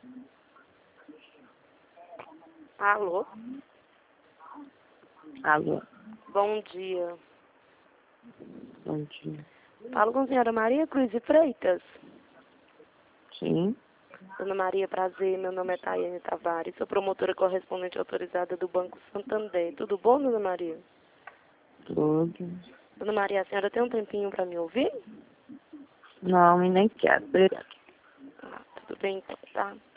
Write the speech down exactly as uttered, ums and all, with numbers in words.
Alô? Alô, Bom dia. bom dia. Falo com a senhora Maria Cruz de Freitas. Sim, Dona Maria, prazer. Meu nome é Tayane Tavares. Sou promotora correspondente autorizada do Banco Santander. Tudo bom, Dona Maria? tudo. Dona Maria, a senhora tem um tempinho para me ouvir? Não, e nem quero. Obrigada. Ah, tudo bem, então, tá?